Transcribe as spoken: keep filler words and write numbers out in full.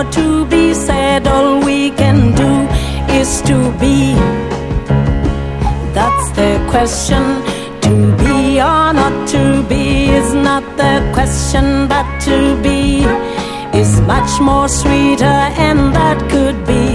more to be said. All we can do is to be. That's the question. To be or not to be is not the question, but to be is much more sweeter, and that could be